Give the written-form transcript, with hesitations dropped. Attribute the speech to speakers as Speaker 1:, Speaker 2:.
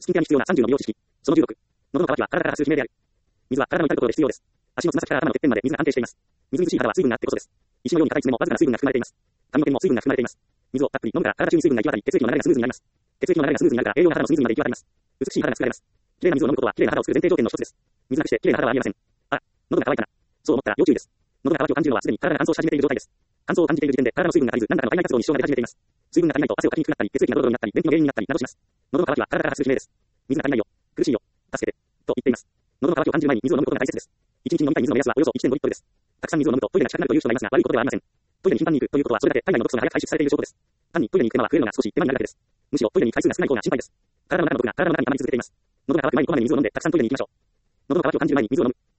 Speaker 1: スキンケアに必要な30の美容知識。その16。喉の渇きは体から発する悲鳴である。水は体の至るところで必要です。足のつま先から頭のてっぺんまで水が安定しています。みずみずしい肌は水分があってこそです。石のように硬い爪もわずかな水分が含まれています。髪の毛にも水分が含まれています。水をたっぷり飲むから体中に水分が行き渡り、血液の流れがスムーズになります。血液の流れがスムーズになるから栄養が肌の隅々まで行き渡ります。美しい肌が作られます。綺麗な水を飲むことは綺麗な肌を作る前提条件の一つです。水なくして綺麗な肌はありえません。あら、喉が渇いたな。そう思ったら要注意です。喉が渇きを感じるのはすでに体が乾燥し始めている状態です。乾燥を感じている時点で体の水分が足りず、何らかの体内活動に支障が出始めています。水分が足りないと汗をかきにくくなったり、血液がドロドロになったり、便秘の原因になったりなどします。喉の渇きは体から発する悲鳴です。水が足りないよ。苦しいよ。助けて。と言っています。喉の渇きを感じる前に水を飲むことが大切です。1日に飲みたい水の目安はおよそ 1.5 リットルです。たくさん水を飲むとトイレが近くなるという人がいますが、悪いことではありません。トイレに頻繁に行くということはそれだけ体内の毒素が早く排出されている証拠です。単にトイレに行く手間は増えるのが少し手間になるだけです。むしろトイレに回数が少ない方が心配です。体の中の毒が体の中に溜まり続けています。喉が渇く前にこまめに水を飲んでたくさんトイレに行きましょう。喉の渇きを感じる前に水を飲む。